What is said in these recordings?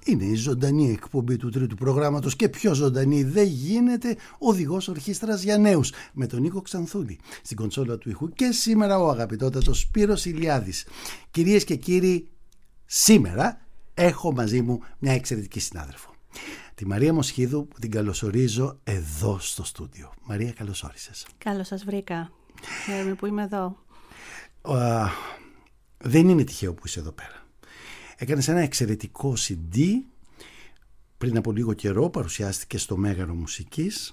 Είναι η ζωντανή εκπομπή του τρίτου προγράμματος και πιο ζωντανή δεν γίνεται, οδηγός ορχήστρας για νέους με τον Νίκο Ξανθούλη στην κονσόλα του ήχου και σήμερα ο αγαπητότατος Σπύρος Ηλιάδης. Κυρίες και κύριοι, σήμερα έχω μαζί μου μια εξαιρετική συνάδελφο, τη Μαρία Μοσχίδου, που την καλωσορίζω εδώ στο στούντιο. Μαρία, καλώς όρισες. Καλώς σας βρήκα. Χαίρομαι που είμαι εδώ. Δεν είναι τυχαίο που είσαι εδώ πέρα. Έκανες ένα εξαιρετικό CD, πριν από λίγο καιρό παρουσιάστηκε στο Μέγαρο Μουσικής.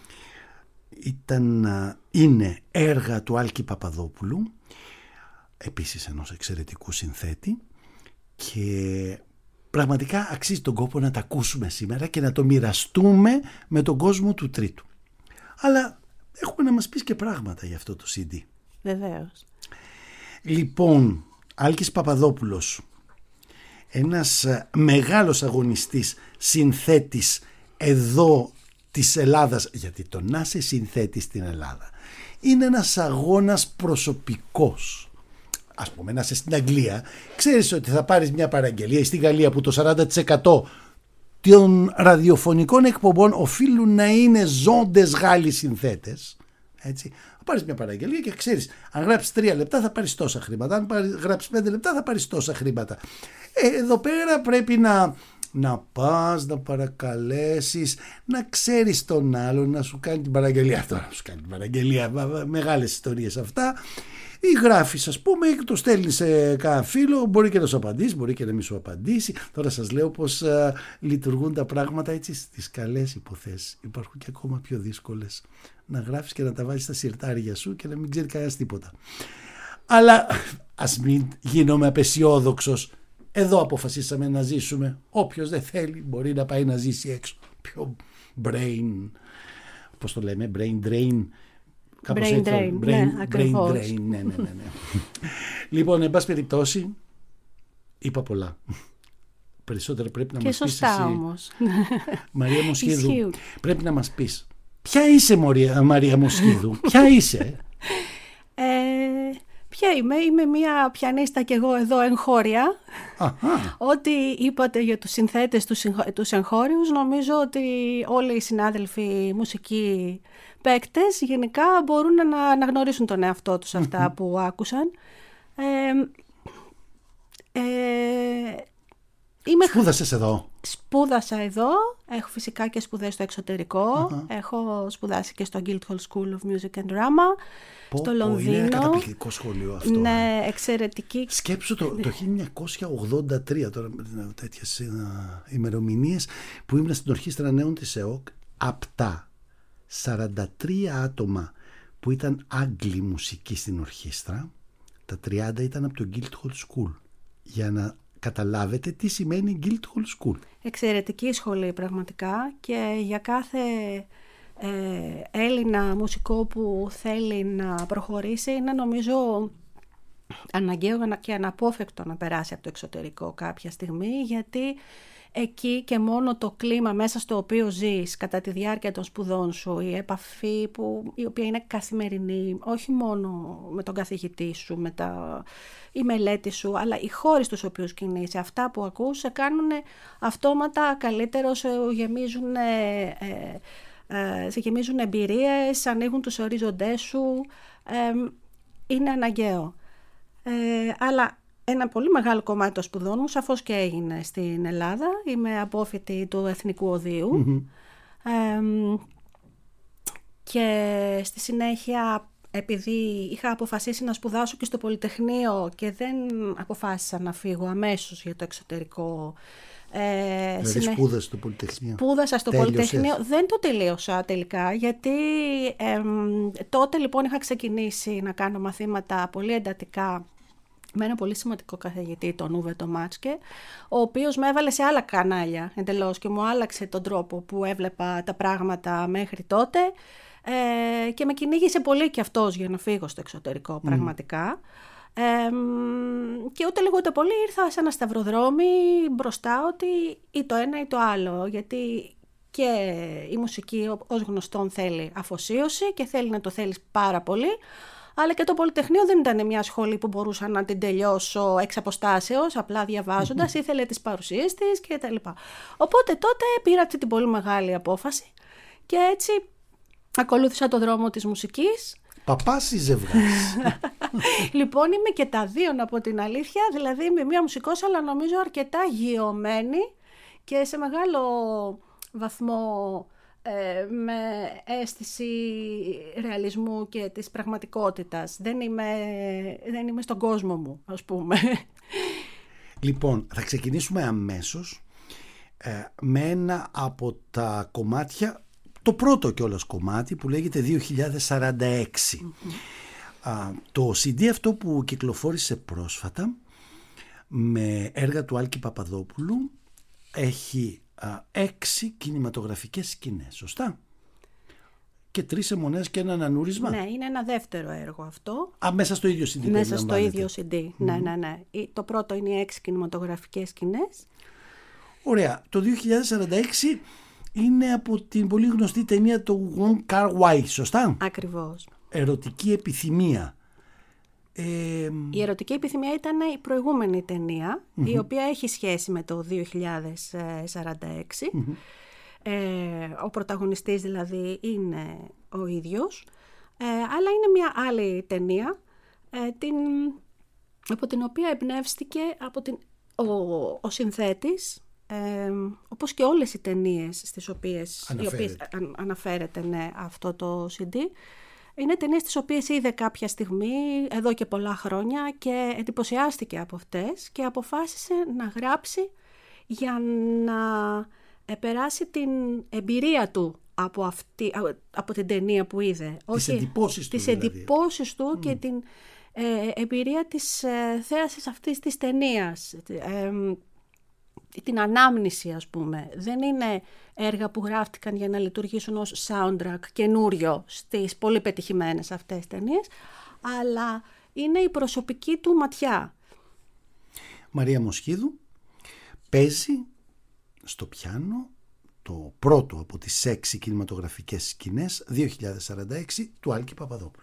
Είναι έργα του Άλκη Παπαδόπουλου, επίσης ενός εξαιρετικού συνθέτη, και πραγματικά αξίζει τον κόπο να τα ακούσουμε σήμερα και να το μοιραστούμε με τον κόσμο του τρίτου. Αλλά έχουμε να μας πεις και πράγματα για αυτό το CD. Βεβαίως. Λοιπόν, Άλκης Παπαδόπουλος, ένας μεγάλος αγωνιστής, συνθέτης εδώ της Ελλάδας, γιατί το να είσαι συνθέτης στην Ελλάδα είναι ένας αγώνας προσωπικός. Ας πούμε, να είσαι στην Αγγλία, ξέρεις ότι θα πάρεις μια παραγγελία, ή στη Γαλλία που το 40% των ραδιοφωνικών εκπομπών οφείλουν να είναι ζώντες Γάλλοι συνθέτες, έτσι. Θα πάρεις μια παραγγελία και ξέρεις, αν γράψεις 3 λεπτά θα πάρεις τόσα χρήματα, αν γράψεις 5 λεπτά θα πάρεις τόσα χρήματα. Εδώ πέρα πρέπει να πας, να παρακαλέσεις, να ξέρεις τον άλλον να σου κάνει την παραγγελία. Τώρα να σου κάνει την παραγγελία, μεγάλες ιστορίες αυτά. Ή γράφεις, ας πούμε, και το στέλνεις σε κανένα φίλο, μπορεί και να σου απαντήσει, μπορεί και να μην σου απαντήσει. Τώρα σας λέω πως λειτουργούν τα πράγματα έτσι στις καλές υποθέσεις. Υπάρχουν και ακόμα πιο δύσκολες. Να γράφεις και να τα βάλεις στα συρτάρια σου και να μην ξέρει κανένας τίποτα. Αλλά ας μην γίνομαι απεσιόδοξος. Εδώ αποφασίσαμε να ζήσουμε. Όποιος δεν θέλει μπορεί να πάει να ζήσει έξω. Πιο brain, πώς το λέμε, brain drain. Brain drain, ναι, ακριβώς. Ναι. Λοιπόν, εν πάση περιπτώσει, είπα πολλά. Περισσότερα πρέπει να μας πεις εσύ. Και σωστά όμως. Μαρία Μοσχίδου, πρέπει να μας πεις. Ποια είσαι, Μαρία Μοσχίδου, ποια είσαι? Ποια είμαι μια πιανίστα κι εγώ εδώ εγχώρια. Ό,τι είπατε για τους συνθέτες, τους εγχώριους, νομίζω ότι όλοι οι συνάδελφοι μουσικοί παίκτες γενικά μπορούν να αναγνωρίσουν τον εαυτό τους αυτά που άκουσαν. Σπούδασες εδώ? Σπούδασα εδώ, έχω φυσικά και σπουδές στο εξωτερικό. Έχω σπουδάσει και στο Guildhall School of Music and Drama στο Λονδίνο. Είναι ένα καταπληκτικό σχολείο αυτό. Ναι, εξαιρετική. Σκέψου το 1983, τώρα με τέτοιες ημερομηνίες, που ήμουν στην Ορχήστρα Νέων της ΕΟΚ. Απ' τα 43 άτομα που ήταν Άγγλοι μουσικοί στην ορχήστρα, τα 30 ήταν από το Guildhall School. Για να καταλάβετε τι σημαίνει Guildhall School. Εξαιρετική σχολή πραγματικά, και για κάθε Έλληνα μουσικό που θέλει να προχωρήσει είναι, νομίζω, αναγκαίο και αναπόφευκτο να περάσει από το εξωτερικό κάποια στιγμή, γιατί εκεί και μόνο το κλίμα μέσα στο οποίο ζεις κατά τη διάρκεια των σπουδών σου, η επαφή η οποία είναι καθημερινή, όχι μόνο με τον καθηγητή σου, η μελέτη σου, αλλά οι χώροι στους οποίους κινείσαι, αυτά που ακούς σε κάνουν αυτόματα καλύτερο, σε γεμίζουν εμπειρίες, ανοίγουν τους ορίζοντές σου, είναι αναγκαίο. Αλλά ένα πολύ μεγάλο κομμάτι των σπουδών μου σαφώς και έγινε στην Ελλάδα. Είμαι απόφοιτη του Εθνικού Οδείου. Και στη συνέχεια, επειδή είχα αποφασίσει να σπουδάσω και στο Πολυτεχνείο και δεν αποφάσισα να φύγω αμέσως για το εξωτερικό. Δηλαδή σπούδασα στο Πολυτεχνείο. Σπούδασα στο Πολυτεχνείο. Δεν το τελείωσα τελικά, γιατί τότε λοιπόν είχα ξεκινήσει να κάνω μαθήματα πολύ εντατικά με ένα πολύ σημαντικό καθηγητή, τον Ούβε το Μάτσκε, ο οποίος με έβαλε σε άλλα κανάλια εντελώς και μου άλλαξε τον τρόπο που έβλεπα τα πράγματα μέχρι τότε, και με κυνήγησε πολύ και αυτός για να φύγω στο εξωτερικό πραγματικά. Και ούτε λίγο ούτε πολύ ήρθα σε ένα σταυροδρόμι μπροστά, ότι ή το ένα ή το άλλο, γιατί και η μουσική ως γνωστόν θέλει αφοσίωση και θέλει να το θέλεις πάρα πολύ, αλλά και το Πολυτεχνείο δεν ήταν μια σχολή που μπορούσα να την τελειώσω εξ αποστάσεως, απλά διαβάζοντας, ήθελε τις παρουσίες της και τα λοιπά. Οπότε τότε πήρα αυτή την πολύ μεγάλη απόφαση και έτσι ακολούθησα το δρόμο της μουσικής. Παπάς ή ζευγάρης? Λοιπόν, είμαι και τα δύο, να πω την αλήθεια, δηλαδή είμαι μια μουσικός, αλλά νομίζω αρκετά γειωμένη και σε μεγάλο βαθμό με αίσθηση ρεαλισμού και της πραγματικότητας. Δεν είμαι στον κόσμο μου, ας πούμε. Λοιπόν, θα ξεκινήσουμε αμέσως με ένα από τα κομμάτια, το πρώτο κιόλας κομμάτι, που λέγεται 2046. Το CD αυτό που κυκλοφόρησε πρόσφατα με έργα του Άλκη Παπαδόπουλου έχει 6 κινηματογραφικές σκηνές, σωστά? Και 3 αιμονές και ένα ανανούρισμα. Ναι, είναι ένα δεύτερο έργο αυτό. Μέσα στο ίδιο CD. Μέσα στο ίδιο CD, ναι. Το πρώτο είναι οι 6 κινηματογραφικές σκηνές. Ωραία. Το 2046 είναι από την πολύ γνωστή ταινία του Wong Kar-wai, σωστά? Ακριβώς. Ερωτική επιθυμία. Η ερωτική επιθυμία ήταν η προηγούμενη ταινία, η οποία έχει σχέση με το 2046. Ο πρωταγωνιστής δηλαδή είναι ο ίδιος, αλλά είναι μια άλλη ταινία από την οποία εμπνεύστηκε ο συνθέτης, όπως και όλες οι ταινίες στις οποίες αναφέρεται αυτό το CD. Είναι ταινίες τις οποίες είδε κάποια στιγμή, εδώ και πολλά χρόνια, και εντυπωσιάστηκε από αυτές και αποφάσισε να γράψει για να περάσει την εμπειρία του από την ταινία που είδε. Τις εντυπώσεις του και την εμπειρία της θέασης αυτής της ταινίας. Την ανάμνηση, ας πούμε. Δεν είναι έργα που γράφτηκαν για να λειτουργήσουν ως soundtrack καινούριο στις πολύ πετυχημένες αυτές ταινίες, αλλά είναι η προσωπική του ματιά. Μαρία Μοσχίδου παίζει στο πιάνο το πρώτο από τις 6 κινηματογραφικές σκηνές 2046 του Άλκη Παπαδόπουλου.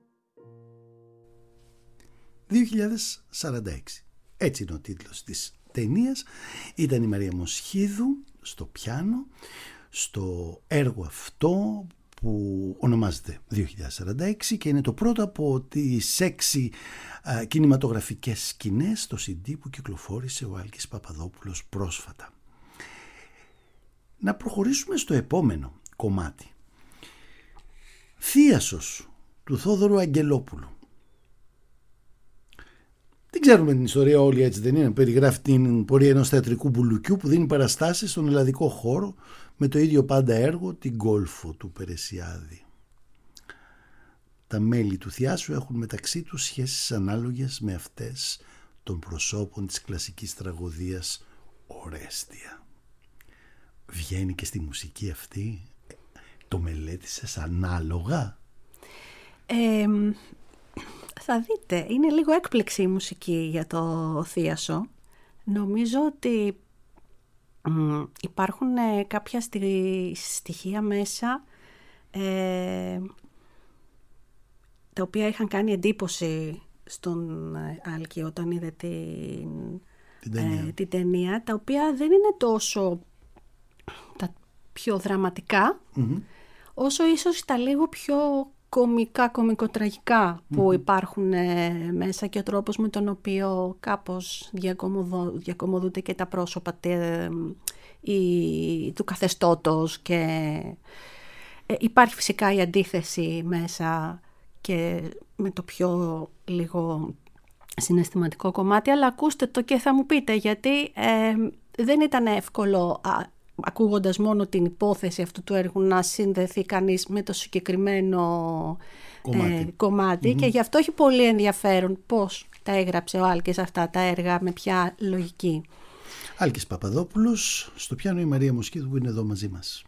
«2046». Έτσι είναι ο τίτλος της ταινίας ήταν η Μαρία Μοσχίδου στο πιάνο, στο έργο αυτό που ονομάζεται 2046 και είναι το πρώτο από τις 6 κινηματογραφικές σκηνές στο CD που κυκλοφόρησε ο Άλκης Παπαδόπουλος πρόσφατα. Να προχωρήσουμε στο επόμενο κομμάτι. Θίασος του Θόδωρου Αγγελόπουλου. Δεν ξέρουμε την ιστορία όλοι, έτσι δεν είναι? Περιγράφει την πορεία ενός θεατρικού μπουλουκιού που δίνει παραστάσεις στον ελλαδικό χώρο με το ίδιο πάντα έργο, την Γκόλφο του Περεσιάδη. Τα μέλη του Θιάσου έχουν μεταξύ τους σχέσεις ανάλογες με αυτές των προσώπων της κλασικής τραγωδίας Ορέστια. Βγαίνει και στη μουσική αυτή? Το μελέτησες ανάλογα? Θα δείτε, είναι λίγο έκπληξη η μουσική για το Θίασο. Νομίζω ότι υπάρχουν κάποια στοιχεία μέσα τα οποία είχαν κάνει εντύπωση στον Άλκη όταν είδε την ταινία, τα οποία δεν είναι τόσο τα πιο δραματικά, όσο ίσως τα λίγο πιο κομικοτραγικά που υπάρχουν μέσα και ο τρόπος με τον οποίο κάπως διακομωδούνται και τα πρόσωπα του καθεστώτος και υπάρχει φυσικά η αντίθεση μέσα και με το πιο λίγο συναισθηματικό κομμάτι, αλλά ακούστε το και θα μου πείτε γιατί δεν ήταν εύκολο ακούγοντας μόνο την υπόθεση αυτού του έργου να συνδεθεί κανείς με το συγκεκριμένο κομμάτι και γι' αυτό έχει πολύ ενδιαφέρον πώς τα έγραψε ο Άλκης αυτά τα έργα, με ποια λογική. Άλκης Παπαδόπουλος, στο πιάνο η Μαρία Μοσχίδου που είναι εδώ μαζί μας.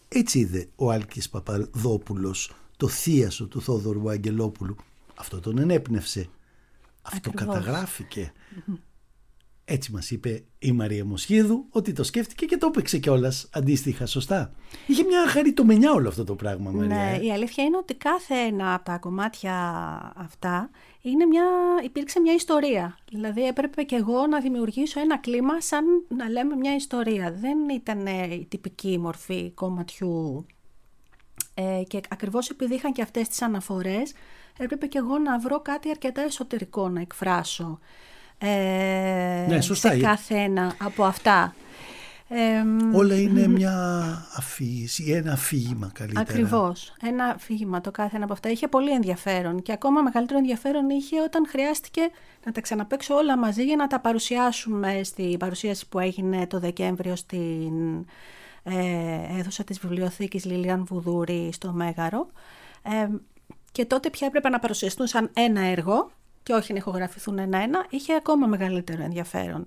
Έτσι είδε ο Άλκης Παπαδόπουλος το θίασο του Θόδωρου Αγγελόπουλου. Αυτό τον ενέπνευσε. Αυτό καταγράφηκε. Έτσι μας είπε η Μαρία Μοσχίδου ότι το σκέφτηκε και το έπαιξε κιόλας αντίστοιχα, σωστά. Είχε μια χαριτομενιά όλο αυτό το πράγμα, Μαρία. Ναι, η αλήθεια είναι ότι κάθε ένα από τα κομμάτια αυτά υπήρξε μια ιστορία. Δηλαδή έπρεπε κι εγώ να δημιουργήσω ένα κλίμα σαν να λέμε μια ιστορία. Δεν ήταν η τυπική μορφή κομματιού. Και ακριβώς επειδή είχαν και αυτές τις αναφορές, έπρεπε κι εγώ να βρω κάτι αρκετά εσωτερικό να εκφράσω. Ναι, σωστά, σε κάθε ένα από αυτά. Όλα είναι μια αφήγηση, ένα αφήγημα καλύτερα. Ακριβώς, ένα αφήγημα το κάθε ένα από αυτά. Είχε πολύ ενδιαφέρον και ακόμα μεγαλύτερο ενδιαφέρον είχε όταν χρειάστηκε να τα ξαναπαίξω όλα μαζί για να τα παρουσιάσουμε στην παρουσίαση που έγινε το Δεκέμβριο στην αίθουσα της βιβλιοθήκης Λιλιάν Βουδούρη στο Μέγαρο. Και τότε πια έπρεπε να παρουσιαστούν σαν ένα έργο και όχι να ηχογραφηθούν ένα-ένα, είχε ακόμα μεγαλύτερο ενδιαφέρον.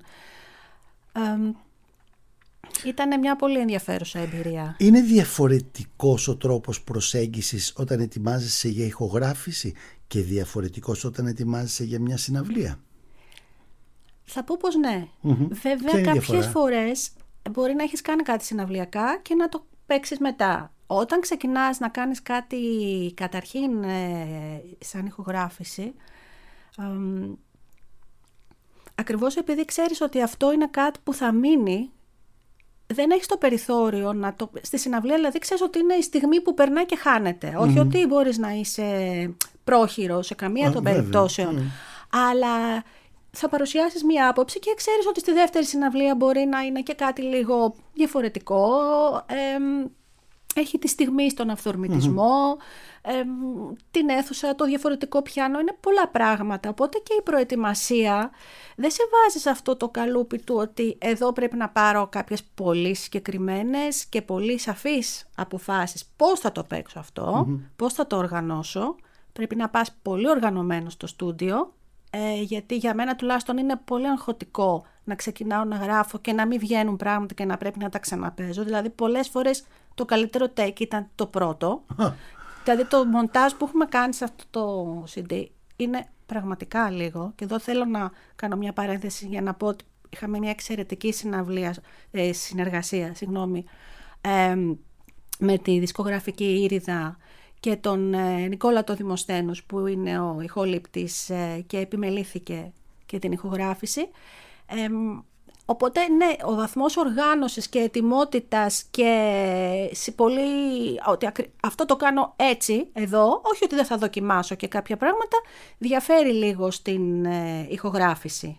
Ήταν μια πολύ ενδιαφέρουσα εμπειρία. Είναι διαφορετικός ο τρόπος προσέγγισης όταν ετοιμάζεσαι για ηχογράφηση και διαφορετικός όταν ετοιμάζεσαι για μια συναυλία? Θα πω πως ναι. Βέβαια κάποιες φορές μπορεί να έχεις κάνει κάτι συναυλιακά και να το παίξεις μετά. Όταν ξεκινάς να κάνεις κάτι καταρχήν σαν ηχογράφηση, ακριβώς επειδή ξέρεις ότι αυτό είναι κάτι που θα μείνει, δεν έχεις το περιθώριο στη συναυλία, δηλαδή ξέρεις ότι είναι η στιγμή που περνάει και χάνεται. Όχι ότι μπορείς να είσαι πρόχειρο σε καμία των περιπτώσεων, αλλά θα παρουσιάσεις μία άποψη και ξέρεις ότι στη δεύτερη συναυλία μπορεί να είναι και κάτι λίγο διαφορετικό. Έχει τη στιγμή στον αυθορμητισμό, την αίθουσα, το διαφορετικό πιάνο, είναι πολλά πράγματα. Οπότε και η προετοιμασία δεν σε βάζει σε αυτό το καλούπι του ότι εδώ πρέπει να πάρω κάποιες πολύ συγκεκριμένες και πολύ σαφείς αποφάσεις. Πώς θα το παίξω αυτό, πώς θα το οργανώσω. Πρέπει να πας πολύ οργανωμένο στο στούντιο, γιατί για μένα τουλάχιστον είναι πολύ αγχωτικό να ξεκινάω να γράφω και να μην βγαίνουν πράγματα και να πρέπει να τα ξαναπέζω. Δηλαδή πολλές φορές το καλύτερο take ήταν το πρώτο. Δηλαδή το μοντάζ που έχουμε κάνει σε αυτό το CD είναι πραγματικά λίγο. Και εδώ θέλω να κάνω μια παρένθεση για να πω ότι είχαμε μια εξαιρετική συνεργασία με τη δισκογραφική Ήριδα και τον Νικόλα το Δημοσθένους που είναι ο ηχολήπτης και επιμελήθηκε και την ηχογράφηση. Οπότε ναι, ο βαθμός οργάνωσης και ετοιμότητας και ότι αυτό το κάνω έτσι εδώ, όχι ότι δεν θα δοκιμάσω και κάποια πράγματα, διαφέρει λίγο στην ηχογράφηση.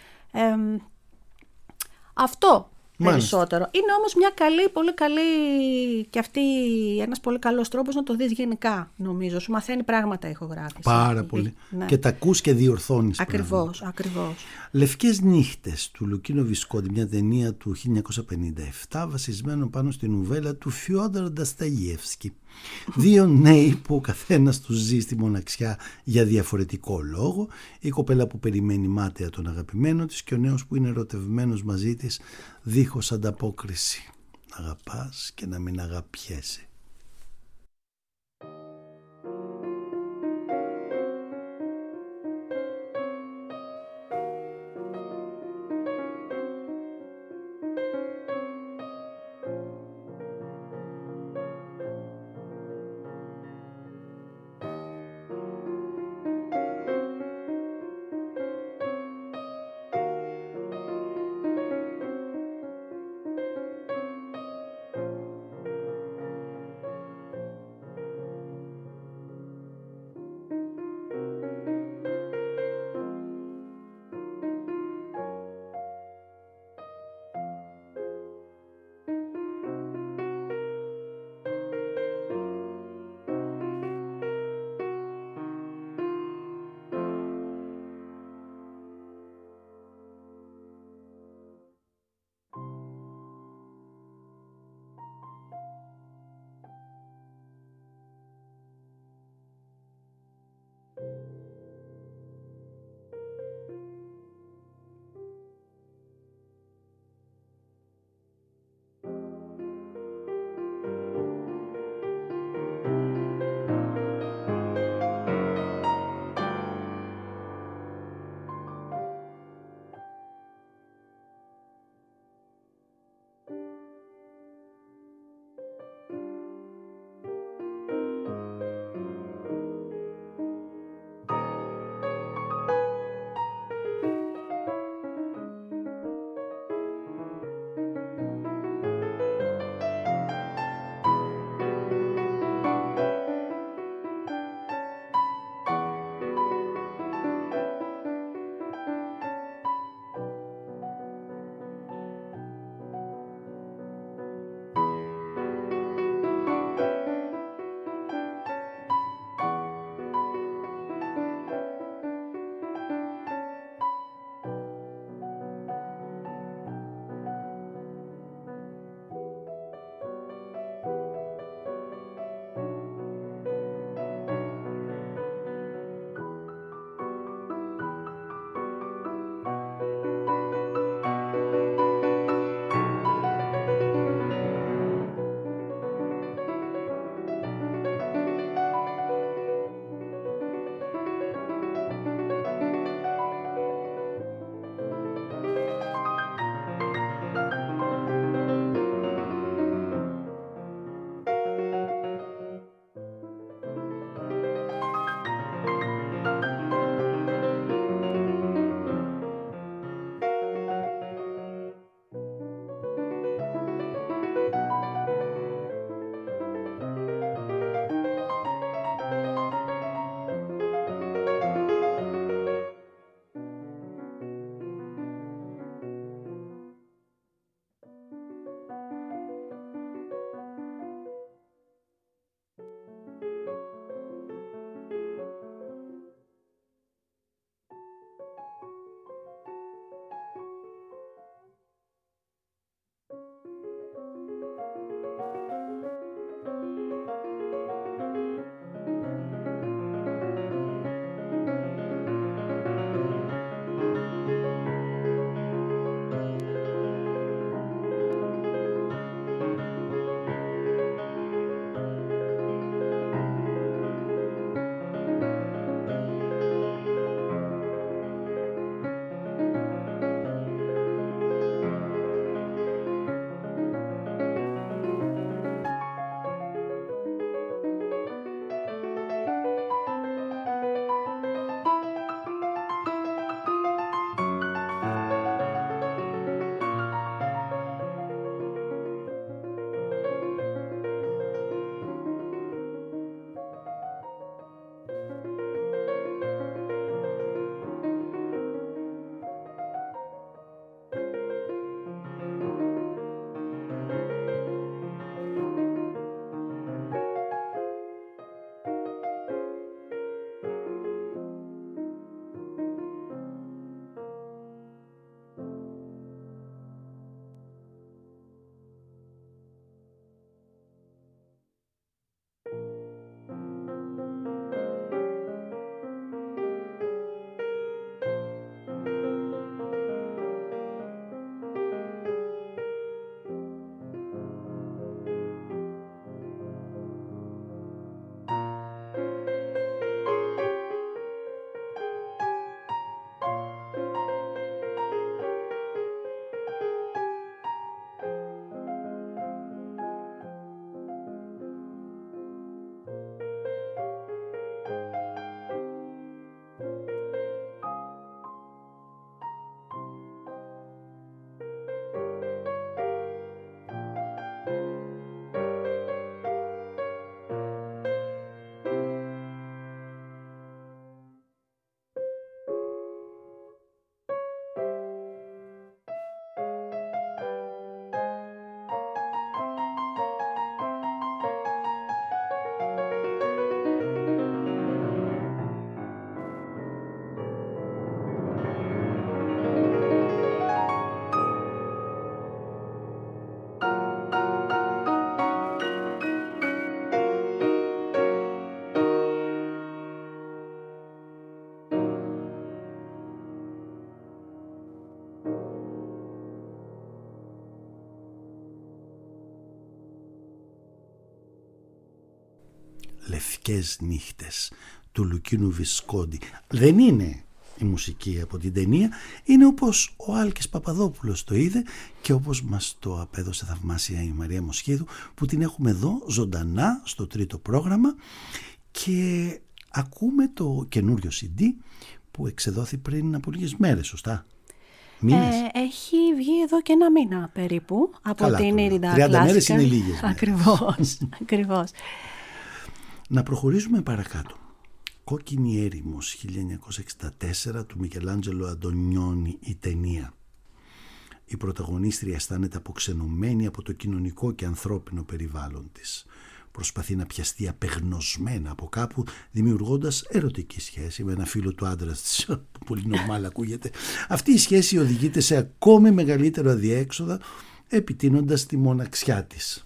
Αυτό περισσότερο. Είναι όμως μια πολύ καλή και αυτή ένας πολύ καλός τρόπος να το δεις γενικά, νομίζω. Σου μαθαίνει πράγματα η ηχογράφηση. Πάρα πολύ. Ναι. Και τα ακούς και διορθώνεις. Ακριβώς. Λευκές νύχτες του Λουκίνο Βισκόντι, μια ταινία του 1957 βασισμένο πάνω στην νουβέλα του Φιόντορ Ντοστογιέφσκι. Δύο νέοι που ο καθένας τους ζει στη μοναξιά για διαφορετικό λόγο. Η κοπέλα που περιμένει μάταια τον αγαπημένο της και ο νέος που είναι ερωτευμένος μαζί της δίχως ανταπόκριση. Να αγαπάς και να μην αγαπιέσαι. «Λευκές νύχτες» του Λουκίνου Βισκόντι. Δεν είναι η μουσική από την ταινία, είναι όπως ο Άλκης Παπαδόπουλος το είδε και όπως μας το απέδωσε θαυμάσια η Μαρία Μοσχίδου, που την έχουμε εδώ ζωντανά στο τρίτο πρόγραμμα και ακούμε το καινούριο CD που εξεδόθη πριν από λίγες μέρες, σωστά? Έχει βγει εδώ και ένα μήνα περίπου από την Ήριντα Κλάσικα. 30 μέρες είναι λίγες. Ακριβώς. Να προχωρήσουμε παρακάτω. Κόκκινη έρημος 1964 του Μικελάντζελο Αντωνιόνι, η ταινία. Η πρωταγωνίστρια αισθάνεται αποξενωμένη από το κοινωνικό και ανθρώπινο περιβάλλον της. Προσπαθεί να πιαστεί απεγνωσμένα από κάπου, δημιουργώντας ερωτική σχέση με ένα φίλο του άντρα της, που πολύ νορμάλ ακούγεται. Αυτή η σχέση οδηγείται σε ακόμη μεγαλύτερο αδιέξοδα, επιτείνοντας τη μοναξιά της.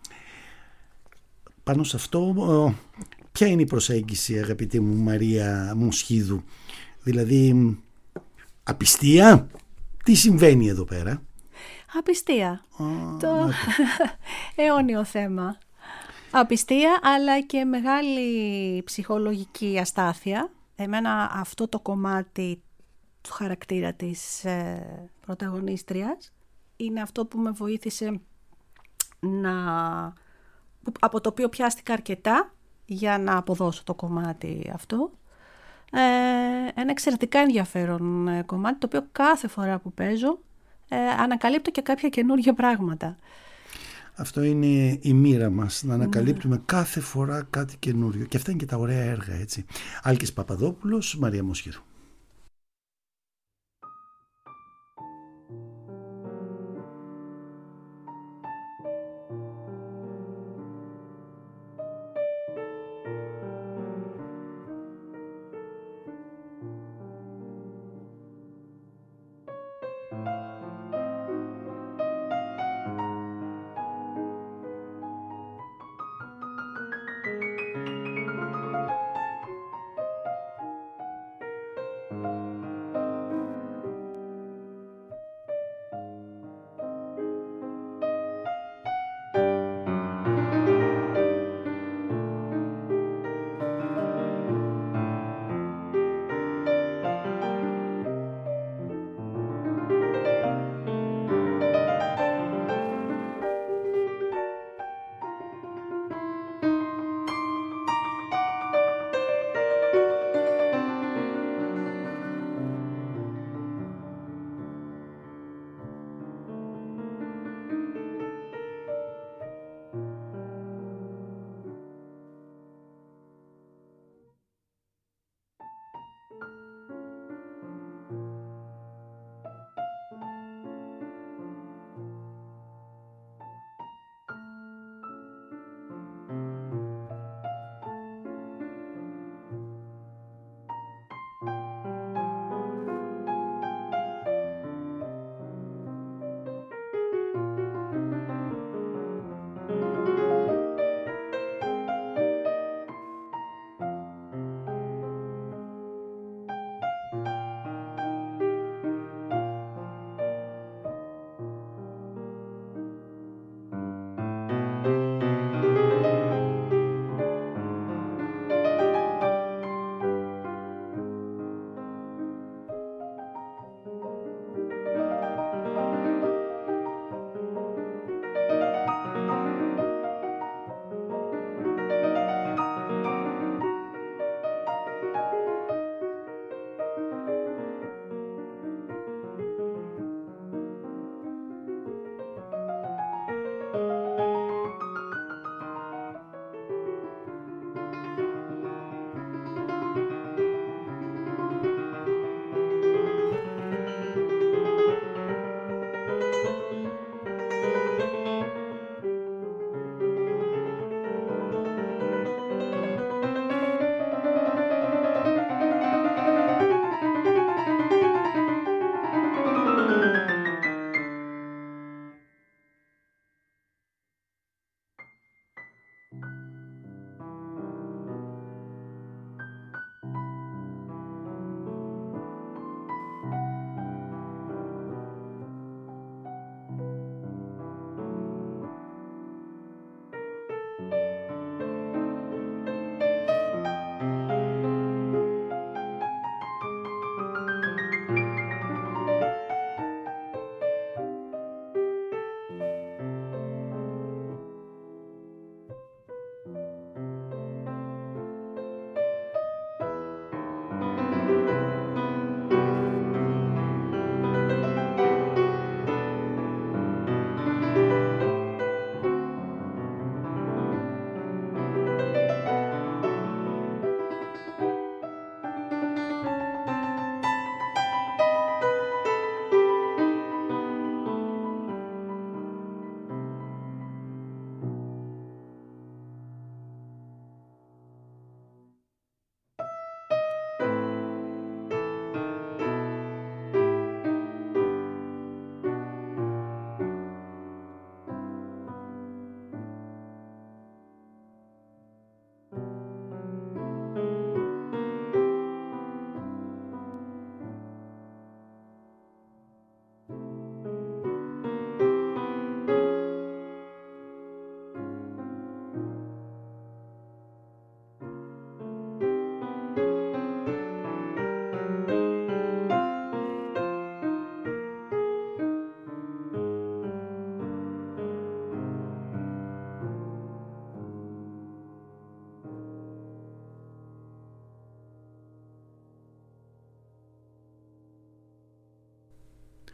Πάνω σε αυτό, ποια είναι η προσέγγιση, αγαπητή μου Μαρία Μοσχίδου? Δηλαδή, απιστία? Τι συμβαίνει εδώ πέρα? Απιστία. Το αιώνιο θέμα. Απιστία, αλλά και μεγάλη ψυχολογική αστάθεια. Εμένα αυτό το κομμάτι του χαρακτήρα της πρωταγωνίστριας είναι αυτό που με βοήθησε από το οποίο πιάστηκα αρκετά για να αποδώσω το κομμάτι αυτό. Ένα εξαιρετικά ενδιαφέρον κομμάτι, το οποίο κάθε φορά που παίζω ανακαλύπτω και κάποια καινούργια πράγματα. Αυτό είναι η μοίρα μας, να ανακαλύπτουμε κάθε φορά κάτι καινούριο. Και αυτά είναι και τα ωραία έργα, έτσι. Άλκης Παπαδόπουλος, Μαρία Μοσχίδου.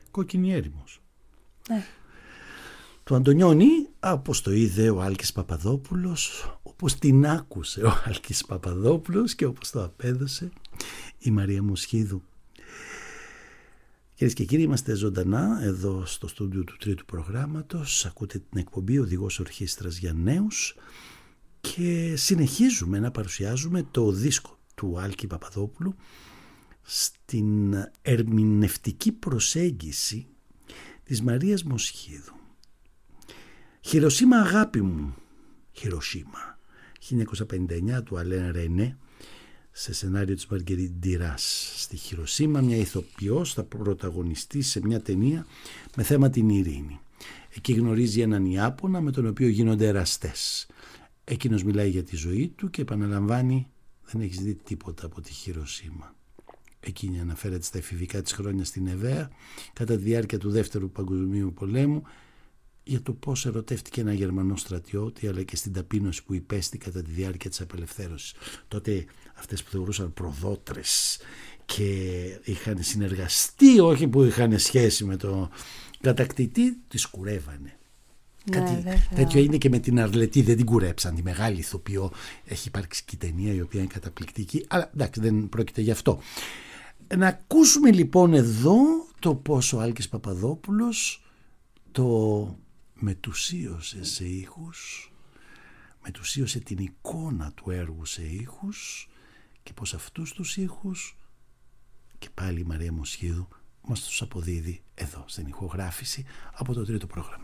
Κόκκινη έρημος. Ναι. Του Αντωνιώνη, όπως το είδε ο Άλκης Παπαδόπουλος, όπως την άκουσε ο Άλκης Παπαδόπουλος και όπως το απέδωσε η Μαρία Μοσχίδου. Κυρίες και κύριοι, είμαστε ζωντανά εδώ στο στούντιο του τρίτου προγράμματος. Ακούτε την εκπομπή Οδηγός Ορχήστρας για Νέους και συνεχίζουμε να παρουσιάζουμε το δίσκο του Άλκη Παπαδόπουλου στην ερμηνευτική προσέγγιση της Μαρίας Μοσχίδου. Χιροσίμα αγάπη μου, Χιροσίμα, 1959 του Αλέν Ρενέ, σε σενάριο της Μαργκερίτ Ντιράς. Στη Χιροσίμα μια ηθοποιός θα πρωταγωνιστεί σε μια ταινία με θέμα την ειρήνη. Εκεί γνωρίζει έναν Ιάπωνα με τον οποίο γίνονται εραστές. Εκείνος μιλάει για τη ζωή του και επαναλαμβάνει, δεν έχεις δει τίποτα από τη Χιροσίμα. Εκείνη αναφέρεται στα εφηβικά της χρόνια στην Εβαία κατά τη διάρκεια του Δεύτερου Παγκοσμίου Πολέμου, για το πώς ερωτεύτηκε ένα Γερμανό στρατιώτη, αλλά και στην ταπείνωση που υπέστη κατά τη διάρκεια της απελευθέρωσης. Τότε αυτές που θεωρούσαν προδότρες και είχαν συνεργαστεί, όχι που είχαν σχέση με το κατακτητή, τις κουρεύανε. Κάτι τέτοιο είναι και με την Αρλετή, δεν την κουρέψαν, τη μεγάλη ηθοποιό. Έχει υπάρξει και ταινία η οποία είναι καταπληκτική, αλλά εντάξει, δεν πρόκειται γι' αυτό. Να ακούσουμε λοιπόν εδώ το πώς ο Άλκης Παπαδόπουλος το μετουσίωσε σε ήχους, μετουσίωσε την εικόνα του έργου σε ήχους και πως αυτούς τους ήχους και πάλι η Μαρία Μοσχίδου μας τους αποδίδει εδώ στην ηχογράφηση από το τρίτο πρόγραμμα.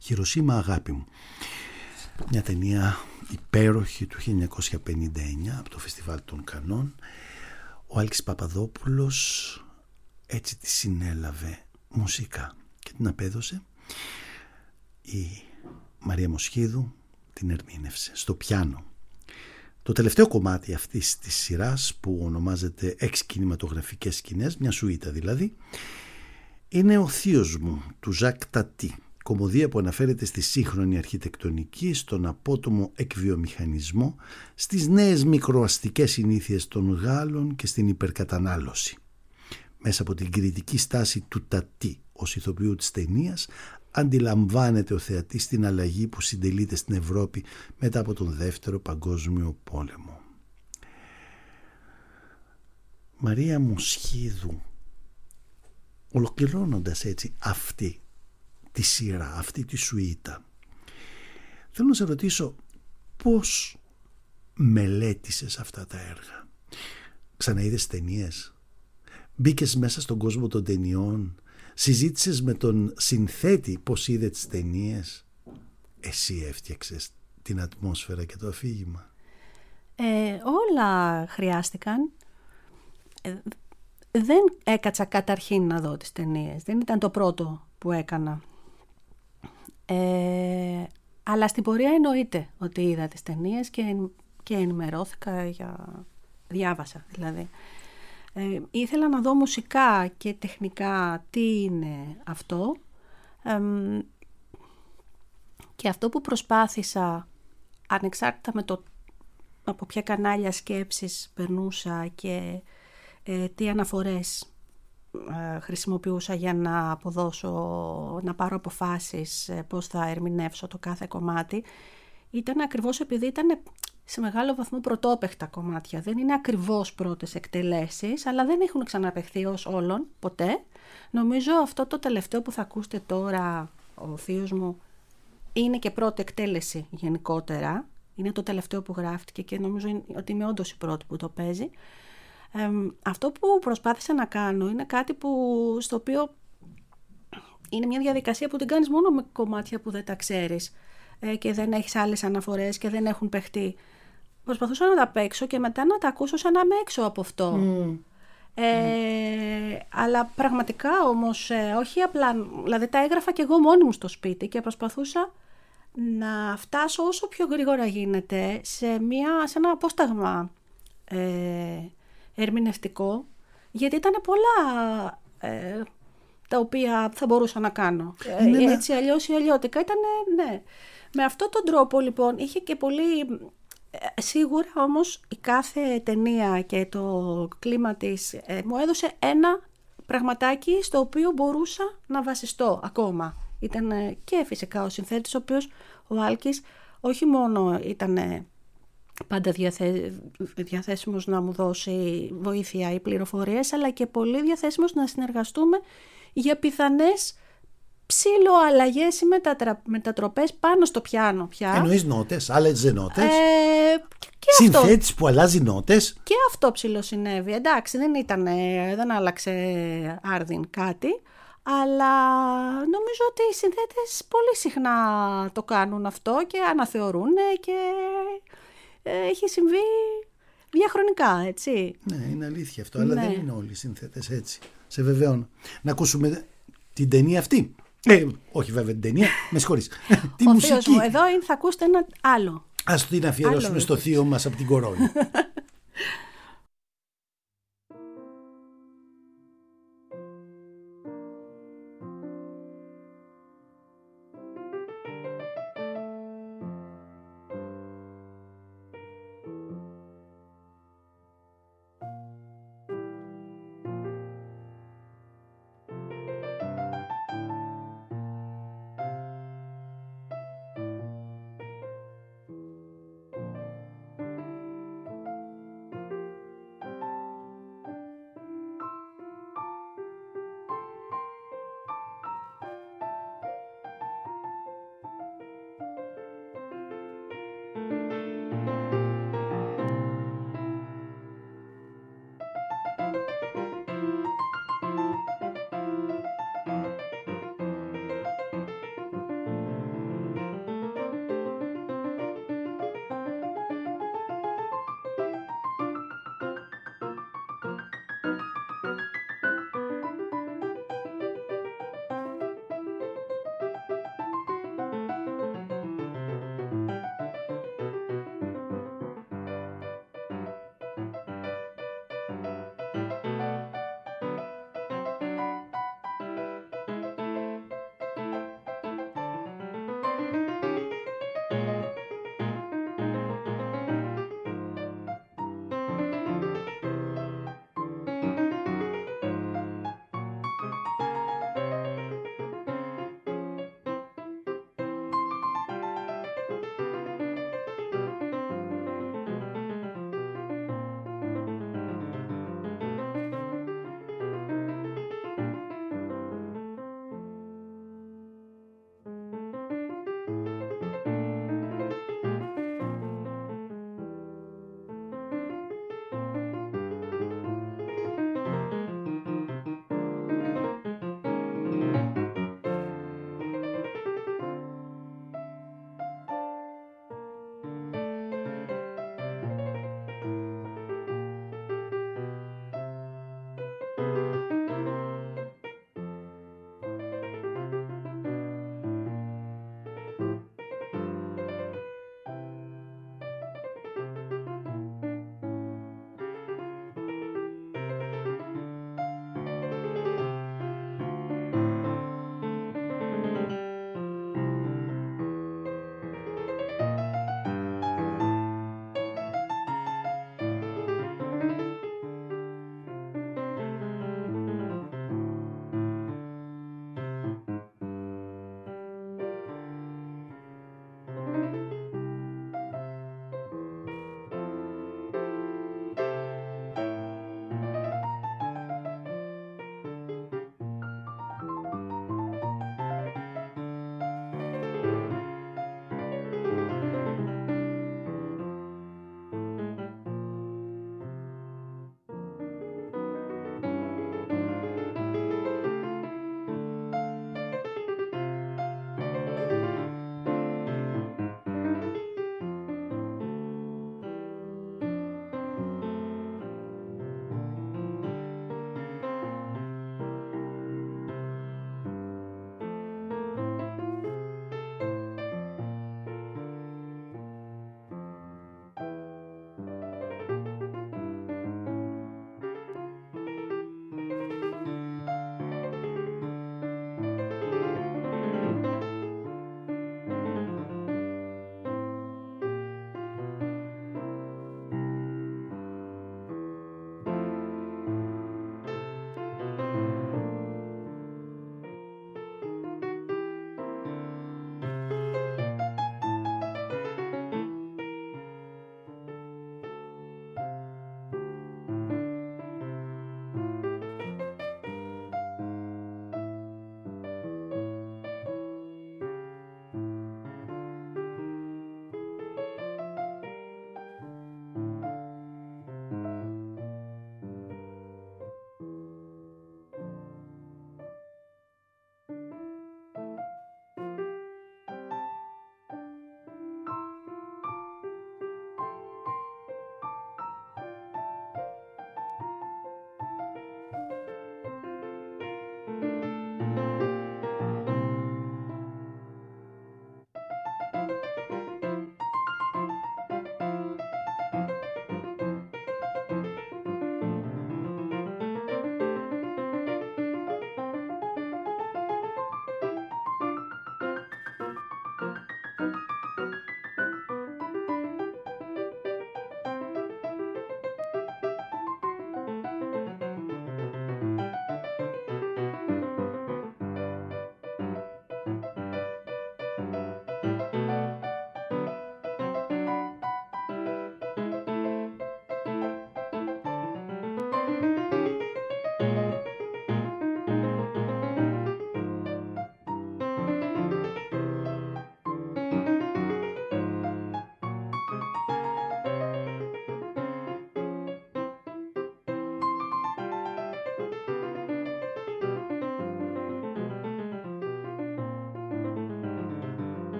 Χειροσίμα αγάπη μου. Μια ταινία υπέροχη του 1959 από το Φεστιβάλ των Κανών. Ο Άλκης Παπαδόπουλος έτσι τη συνέλαβε μουσικά και την απέδωσε. Η Μαρία Μοσχίδου την ερμήνευσε στο πιάνο. Το τελευταίο κομμάτι αυτής της σειράς, που ονομάζεται 6 κινηματογραφικές σκηνές, μια σουίτα δηλαδή, είναι ο θείος μου του Ζακ Τατί, κομμωδία που αναφέρεται στη σύγχρονη αρχιτεκτονική, στον απότομο εκβιομηχανισμό, στις νέες μικροαστικές συνήθειες των Γάλλων και στην υπερκατανάλωση. Μέσα από την κριτική στάση του Τατί ως ηθοποιού της ταινίας, αντιλαμβάνεται ο θεατής την αλλαγή που συντελείται στην Ευρώπη μετά από τον Δεύτερο Παγκόσμιο Πόλεμο. Μαρία Μοσχίδου, ολοκληρώνοντας έτσι αυτή τη σειρά, αυτή τη σουίτα, θέλω να σε ρωτήσω πώς μελέτησες αυτά τα έργα. Ξαναείδες ταινίες, μπήκες μέσα στον κόσμο των ταινιών, συζήτησες με τον συνθέτη πώς είδε τις ταινίες, εσύ έφτιαξες την ατμόσφαιρα και το αφήγημα? Όλα χρειάστηκαν. Δεν έκατσα καταρχήν να δω τις ταινίες, δεν ήταν το πρώτο που έκανα, αλλά στην πορεία εννοείται ότι είδα τις ταινίες και ενημερώθηκα, διάβασα δηλαδή. Ήθελα να δω μουσικά και τεχνικά τι είναι αυτό, και αυτό που προσπάθησα, ανεξάρτητα με το από ποια κανάλια σκέψης περνούσα και τι αναφορές χρησιμοποιούσα για να να πάρω αποφάσεις πώς θα ερμηνεύσω το κάθε κομμάτι, ήταν ακριβώς επειδή ήταν σε μεγάλο βαθμό πρωτόπαιχτα κομμάτια. Δεν είναι ακριβώς πρώτες εκτελέσεις, αλλά δεν έχουν ξαναπαιχθεί ως όλων ποτέ. Νομίζω αυτό το τελευταίο που θα ακούσετε τώρα, ο θείος μου, είναι και πρώτη εκτέλεση γενικότερα. Είναι το τελευταίο που γράφτηκε και νομίζω ότι είμαι όντως η πρώτη που το παίζει. Αυτό που προσπάθησα να κάνω είναι κάτι στο οποίο είναι μια διαδικασία που την κάνεις μόνο με κομμάτια που δεν τα ξέρεις και δεν έχεις άλλες αναφορές και δεν έχουν παιχτεί. Προσπαθούσα να τα παίξω και μετά να τα ακούσω σαν να είμαι έξω από αυτό. Αλλά πραγματικά όμως, όχι απλά, δηλαδή τα έγραφα και εγώ μόνη μου στο σπίτι και προσπαθούσα να φτάσω όσο πιο γρήγορα γίνεται σε ένα απόσταγμα ερμηνευτικό, γιατί ήταν πολλά τα οποία θα μπορούσα να κάνω. Έτσι αλλιώς ή αλλιώτικα ήταν, ναι. Με αυτόν τον τρόπο λοιπόν είχε και πολύ... Σίγουρα όμως η κάθε ταινία και το κλίμα της μου έδωσε ένα πραγματάκι στο οποίο μπορούσα να βασιστώ ακόμα. Ήταν και φυσικά ο συνθέτης, ο οποίος, ο Άλκης, όχι μόνο ήταν πάντα διαθέσιμος να μου δώσει βοήθεια ή πληροφορίες, αλλά και πολύ διαθέσιμος να συνεργαστούμε για πιθανές ψιλοαλλαγές ή μετατροπές πάνω στο πιάνο πια. Εννοείς νότες, άλλες νότες. Συνθέτης που αλλάζει νότες. Και αυτό ψιλοσυνέβη. Εντάξει, δεν άλλαξε άρδιν κάτι, αλλά νομίζω ότι οι συνθέτες πολύ συχνά το κάνουν αυτό και αναθεωρούν και έχει συμβεί διαχρονικά, έτσι. Ναι, είναι αλήθεια αυτό, αλλά δεν είναι όλοι οι συνθέτες έτσι. Σε βεβαιώνω. Να ακούσουμε την ταινία αυτή. Όχι βέβαια την ταινία, με συγχωρείς. Τη μουσική. Μου, εδώ θα ακούσετε ένα άλλο. Ας την αφιερώσουμε στο θείο μας από την κορώνα.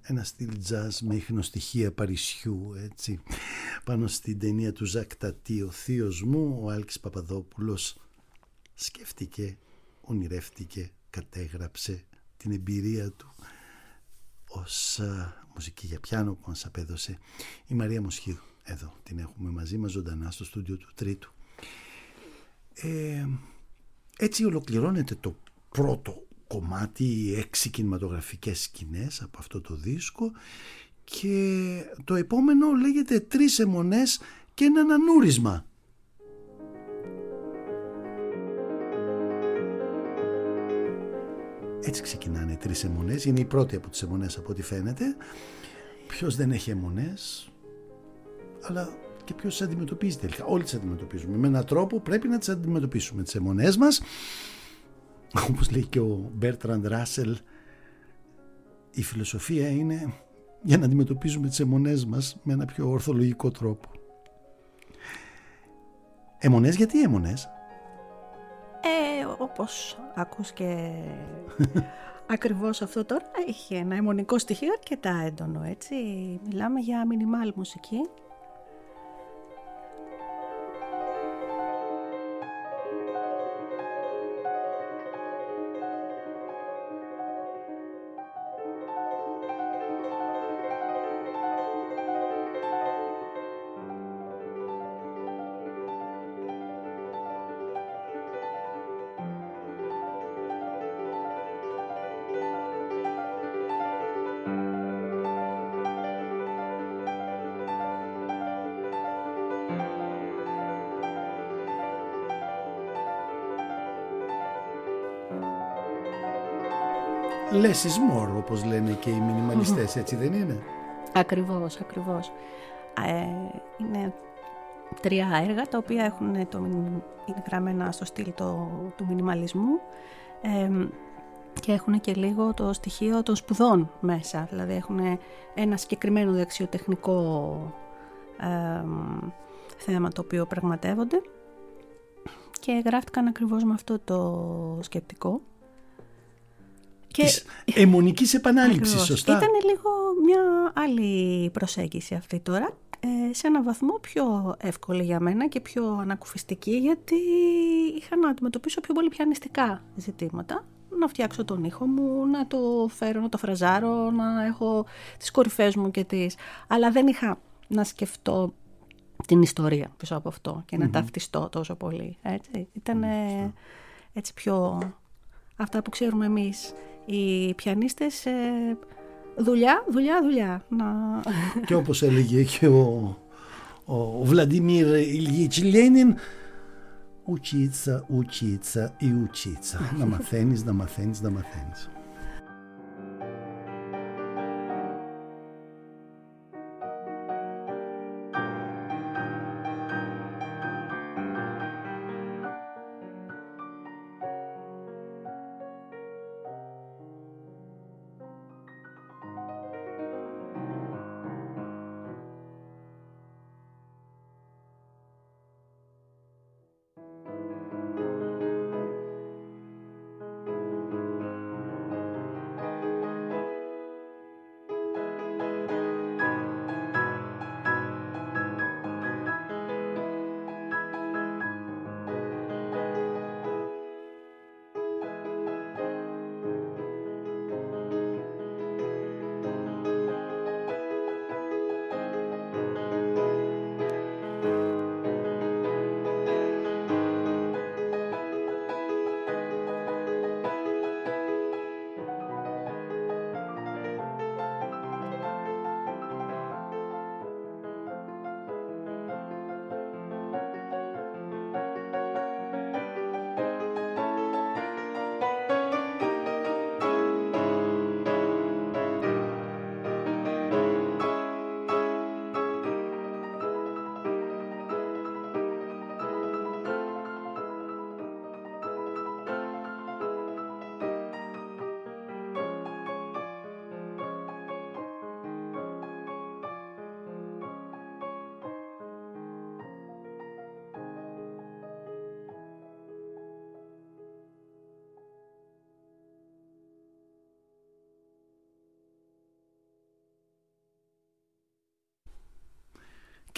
ένα στυλ jazz με ίχνοστοιχεία Παρισιού, έτσι, πάνω στην ταινία του Ζακ Τατί, ο θείος μου, ο Άλκης Παπαδόπουλος σκέφτηκε, ονειρεύτηκε, κατέγραψε την εμπειρία του ως μουσική για πιάνο που μας απέδωσε η Μαρία Μοσχίδου. Εδώ την έχουμε μαζί μας ζωντανά στο στούντιο του Τρίτου. Έτσι ολοκληρώνεται το πρώτο κομμάτι, 6 κινηματογραφικές σκηνές από αυτό το δίσκο, και το επόμενο λέγεται 3 αιμονές και ένα ανούρισμα. Έτσι ξεκινάνε 3 αιμονές, είναι η πρώτη από τις αιμονές από ό,τι φαίνεται. Ποιος δεν έχει αιμονές, αλλά και ποιος τις αντιμετωπίζει τελικά? Όλοι τις αντιμετωπίζουμε με έναν τρόπο, πρέπει να τις αντιμετωπίσουμε τις αιμονές μας. Όπως λέει και ο Μπέρτραντ Ράσελ, η φιλοσοφία είναι για να αντιμετωπίζουμε τις αιμονές μας με ένα πιο ορθολογικό τρόπο. Αιμονές, γιατί αιμονές? Όπως ακούς και ακριβώς αυτό τώρα, έχει ένα αιμονικό στοιχείο αρκετά έντονο, έτσι. Μιλάμε για μινιμάλ μουσική. Less is more, όπως λένε και οι μινιμαλιστές, έτσι δεν είναι? Ακριβώς. Είναι 3 έργα τα οποία είναι γραμμένα στο στυλ του μινιμαλισμού, και έχουν και λίγο το στοιχείο των σπουδών μέσα. Δηλαδή έχουν ένα συγκεκριμένο δεξιοτεχνικό θέμα το οποίο πραγματεύονται, και γράφτηκαν ακριβώς με αυτό το σκεπτικό. Της αιμονικής επανάληψης, σωστά. Ήταν λίγο μια άλλη προσέγγιση αυτή τώρα, σε έναν βαθμό πιο εύκολη για μένα και πιο ανακουφιστική, γιατί είχα να αντιμετωπίσω πιο πολύ πιανιστικά ζητήματα. Να φτιάξω τον ήχο μου, να το φέρω, να το φραζάρω, να έχω τις κορυφές μου και αλλά δεν είχα να σκεφτώ την ιστορία πίσω από αυτό και να ταυτιστώ τόσο πολύ, έτσι. Ήταν έτσι πιο αυτά που ξέρουμε εμείς οι πιανίστες, δουλειά. Και όπως έλεγε και ο Βλαντιμίρ Ιλιίτς Λένιν, ουτσίτσα ή ουτσίτσα. Να μαθαίνεις.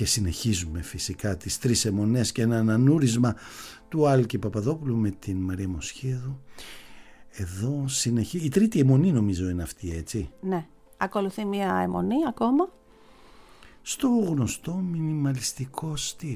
Και συνεχίζουμε φυσικά τις 3 αιμονές και ένα ανανούρισμα του Άλκη Παπαδόπουλου με την Μαρία Μοσχίδου. Εδώ η 3η αιμονή νομίζω είναι αυτή, έτσι. Ναι, ακολουθεί μια αιμονή ακόμα. Στο γνωστό μινιμαλιστικό στυλ.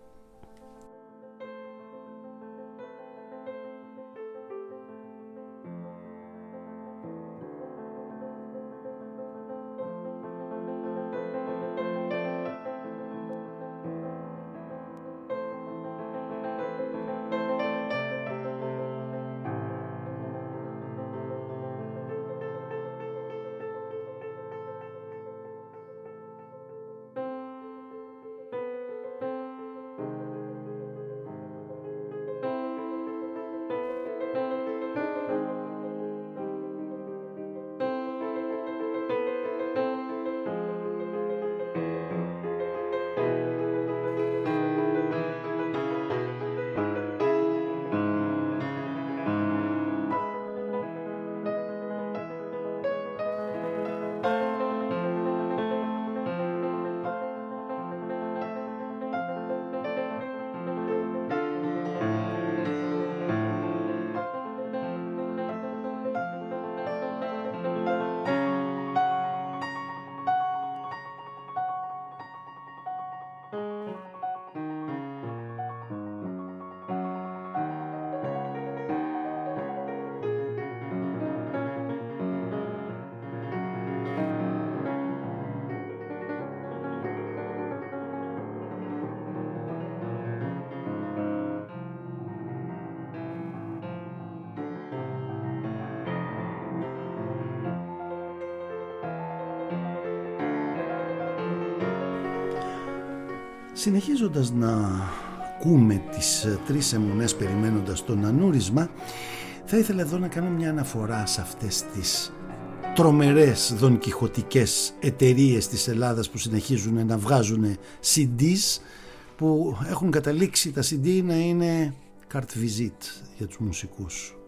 Συνεχίζοντας να ακούμε τις 3 αιμονές περιμένοντας το ανανούρισμα, θα ήθελα εδώ να κάνω μια αναφορά σε αυτές τις τρομερές δονκιχωτικές εταιρείες της Ελλάδας που συνεχίζουν να βγάζουν CDs, που έχουν καταλήξει τα CD να είναι carte visite για τους μουσικούς,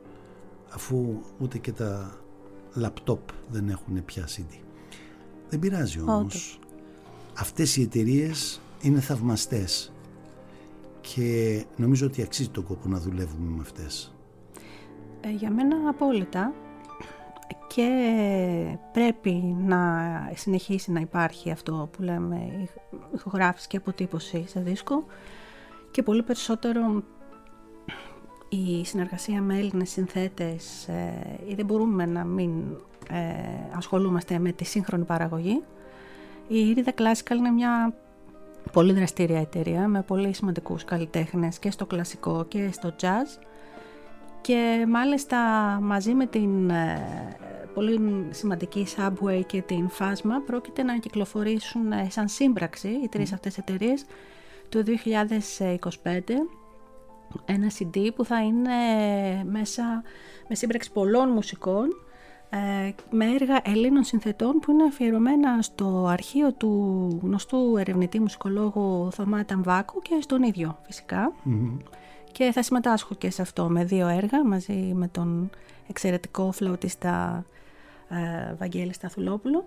αφού ούτε και τα laptop δεν έχουν πια CD. Δεν πειράζει όμως. Αυτές οι εταιρείες είναι θαυμαστές και νομίζω ότι αξίζει τον κόπο να δουλεύουμε με αυτές. Για μένα απόλυτα, και πρέπει να συνεχίσει να υπάρχει αυτό που λέμε ηχογράφηση και αποτύπωση σε δίσκο, και πολύ περισσότερο η συνεργασία με Έλληνες συνθέτες. Δεν μπορούμε να μην ασχολούμαστε με τη σύγχρονη παραγωγή. Η Ήριδα Classical είναι μια πολύ δραστήρια εταιρεία με πολύ σημαντικούς καλλιτέχνες και στο κλασικό και στο jazz, και μάλιστα μαζί με την πολύ σημαντική Subway και την Φάσμα πρόκειται να κυκλοφορήσουν σαν σύμπραξη οι 3 αυτές εταιρείες το 2025 ένα CD που θα είναι μέσα με σύμπραξη πολλών μουσικών, με έργα Ελλήνων συνθετών που είναι αφιερωμένα στο αρχείο του γνωστού ερευνητή μουσικολόγου Θωμά Ταμβάκου και στον ίδιο φυσικά. Και θα συμμετάσχω και σε αυτό με 2 έργα μαζί με τον εξαιρετικό φλαουτίστα Βαγγέλη Σταθουλόπουλο.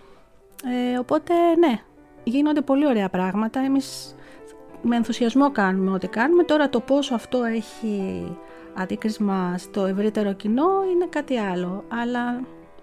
Οπότε ναι, γίνονται πολύ ωραία πράγματα. Εμείς με ενθουσιασμό κάνουμε ό,τι κάνουμε. Τώρα το πόσο αυτό έχει αντίκρισμα στο ευρύτερο κοινό είναι κάτι άλλο, αλλά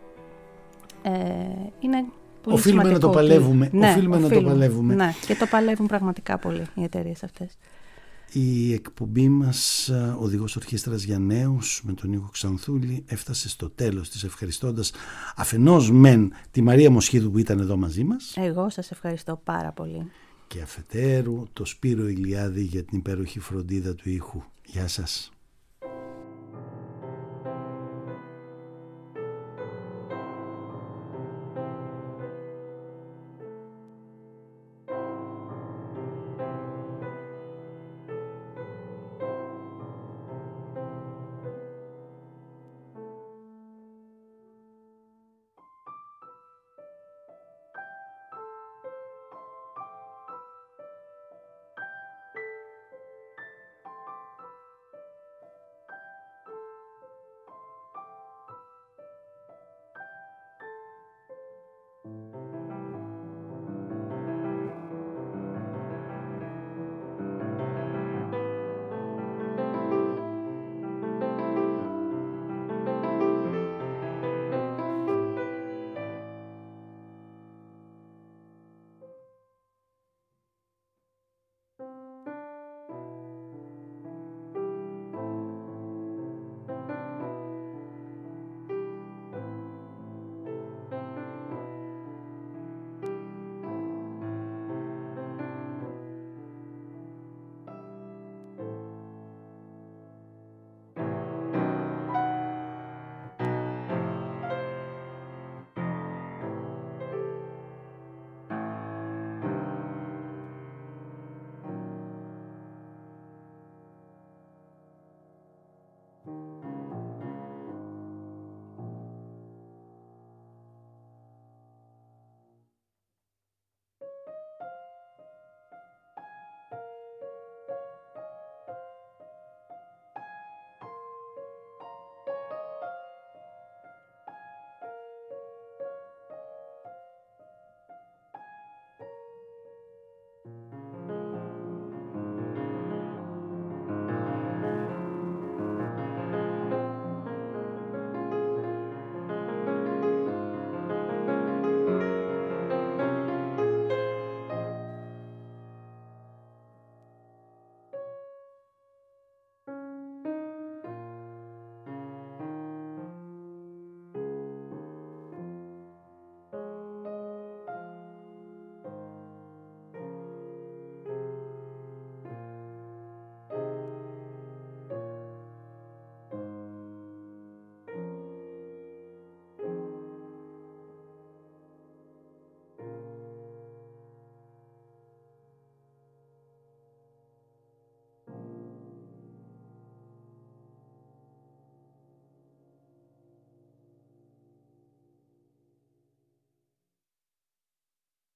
είναι πολύ οφείλουμε σημαντικό. Να το παλεύουμε. Ναι, οφείλουμε να το παλεύουμε. Ναι, και το παλεύουν πραγματικά πολύ οι εταιρείες αυτές. Η εκπομπή μας «Οδηγός Ορχήστρας για Νέους» με τον Νίκο Ξανθούλη έφτασε στο τέλος της, ευχαριστώντας αφενός μεν τη Μαρία Μοσχίδου που ήταν εδώ μαζί μας. Εγώ σας ευχαριστώ πάρα πολύ. Και αφετέρου το Σπύρο Ηλιάδη για την υπέροχη φροντίδα του ήχου. Γεια σας.